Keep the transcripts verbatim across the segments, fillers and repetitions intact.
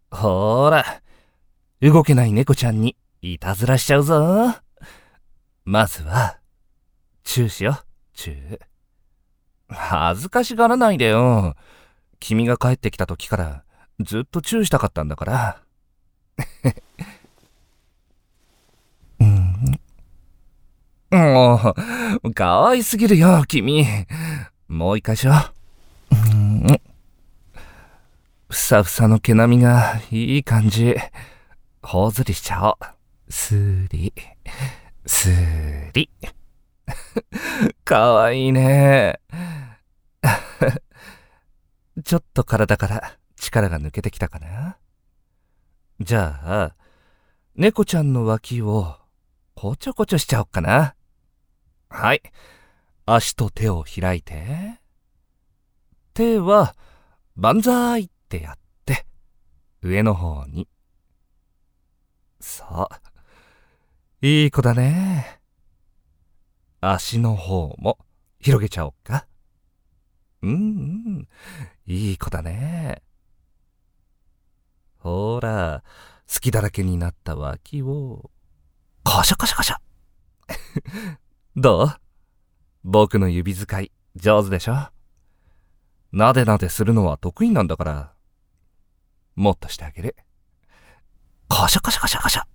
ほーら、動けない猫ちゃんにいたずらしちゃうぞ。まずは、チューしよ、チュー。恥ずかしがらないでよ。君が帰ってきた時からずっとチューしたかったんだから。うん、もう、かわいすぎるよ、君。もう一回しよう。うん、ふさふさの毛並みがいい感じ。ほずりしちゃおう。すり、すり。かわいいね。ちょっと体から力が抜けてきたかな。じゃあ、猫ちゃんの脇をこちょこちょしちゃおっかな。はい。足と手を開いて。手は、万歳ってやって、上の方に。そう。いい子だね。足の方も広げちゃおっか。うんうん。いい子だね。ほら、好きだらけになった脇を、カシャカシャカシャ。どう？僕の指使い、上手でしょ？なでなでするのは得意なんだから。もっとしてあげる。カシャカシャカシャカシャ。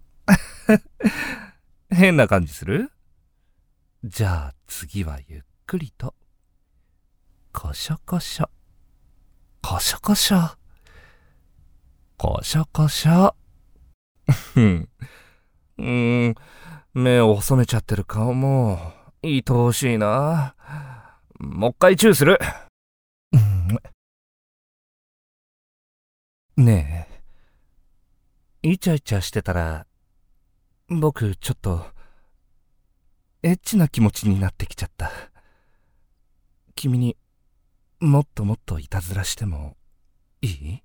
変な感じする？じゃあ次はゆっくりと。カシャカシャ。カシャカシャ。カシャカシャ。ふん。うーん。目を細めちゃってる顔も、愛おしいな。もう一回チューする。ねえ、イチャイチャしてたら、僕ちょっと、エッチな気持ちになってきちゃった。君にもっともっといたずらしてもいい？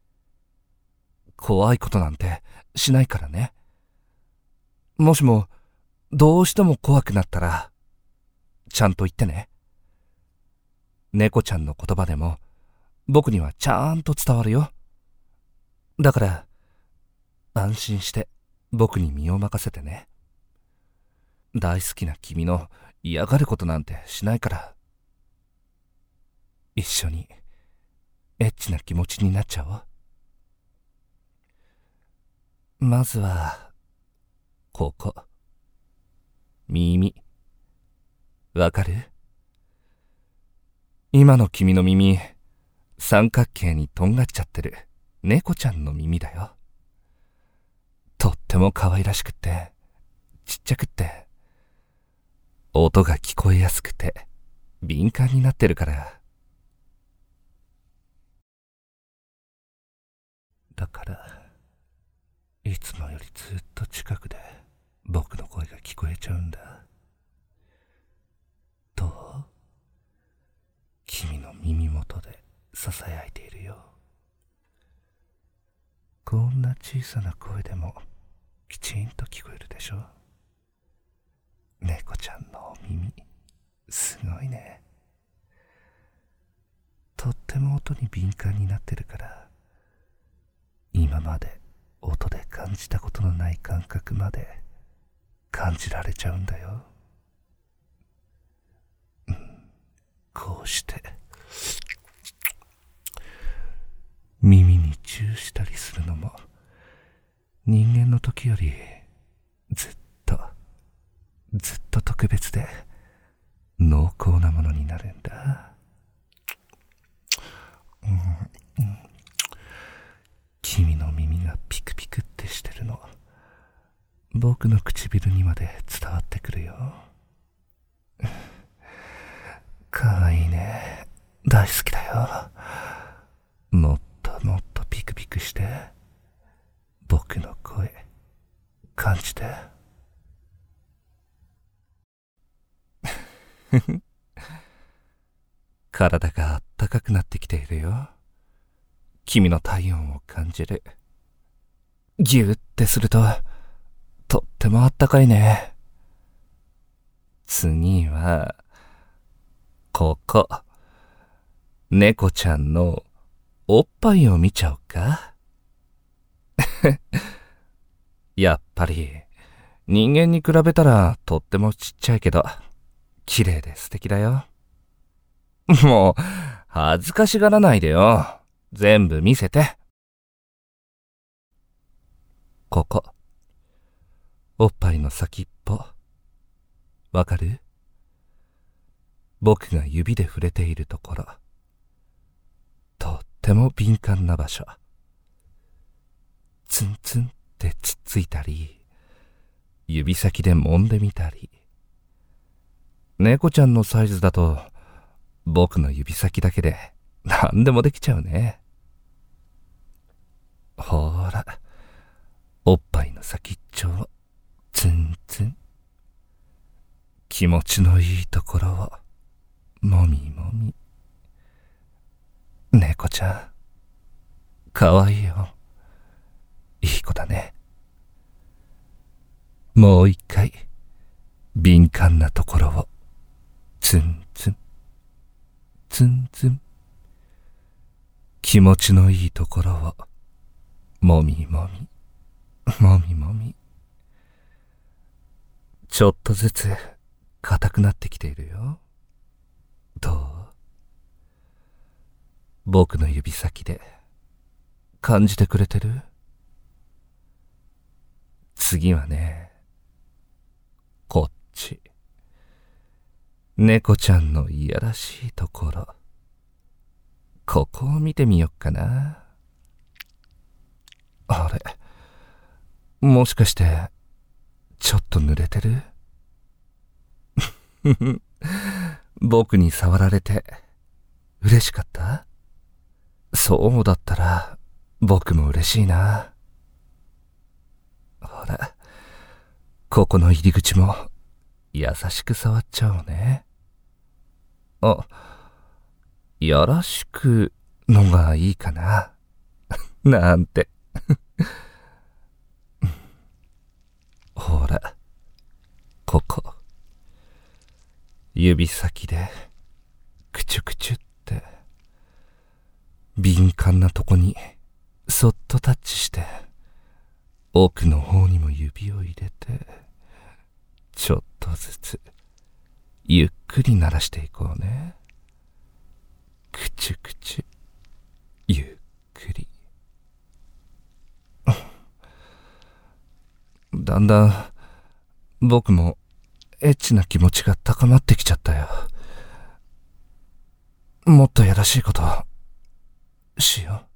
怖いことなんてしないからね。もしもどうしても怖くなったらちゃんと言ってね。猫ちゃんの言葉でも僕にはちゃんと伝わるよ。だから安心して僕に身を任せてね。大好きな君の嫌がることなんてしないから。一緒にエッチな気持ちになっちゃおう。まずはここ、耳。わかる？今の君の耳、三角形にとんがっちゃってる猫ちゃんの耳だよ。とっても可愛らしくって、ちっちゃくって、音が聞こえやすくて、敏感になってるから。だから、いつもよりずっと近くで僕の声が聞こえちゃうんだ。どう？君の耳元で囁いているよ。こんな小さな声でもきちんと聞こえるでしょ。猫ちゃんの耳、すごいね。とっても音に敏感になってるから、今まで音で感じたことのない感覚まで感じられちゃうんだよ。うん、こうして耳にチューしたりするのも人間の時よりずっとずっと特別で濃厚なものになるんだ。うんうん、君の耳がピクピクってしてるの、僕の唇にまで伝わってくるよ。かわいいね。大好きだよ。もっともっとピクピクして、僕の声感じて。体があったかくなってきているよ。君の体温を感じる。ギューってするととってもあったかいね。次はここ、猫ちゃんのおっぱいを見ちゃおうか。 やっぱり、人間に比べたらとってもちっちゃいけど、綺麗で素敵だよ。もう、恥ずかしがらないでよ。全部見せて。ここ。おっぱいの先っぽ。わかる？僕が指で触れているところ。とっても敏感な場所。ツンツンってつっついたり、指先で揉んでみたり。猫ちゃんのサイズだと、僕の指先だけで何でもできちゃうね。ほーら、おっぱいの先っちょをツンツン。気持ちのいいところをもみもみ。猫ちゃん、かわいいよ。いい子だね。もう一回、敏感なところをツンツン。ツンツン。気持ちのいいところをもみもみもみもみ。ちょっとずつ硬くなってきているよ。どう？僕の指先で感じてくれてる？次はね、こっち。猫ちゃんのいやらしいところ。ここを見てみよっかな。あれ、もしかして、ちょっと濡れてる？僕に触られて、嬉しかった？そうだったら、僕も嬉しいな。ほら、ここの入り口も、優しく触っちゃおうね。あ、やらしくのがいいかな。なんて。ほら、ここ。指先で、くちゅくちゅって、敏感なとこに、そっとタッチして、奥の方にも指を入れて、ちょっとずつ、ゆっくり鳴らしていこうね。くちゅくちゅ、ゆっくり。だんだん、僕も、エッチな気持ちが高まってきちゃったよ。もっとやらしいこと、しよう。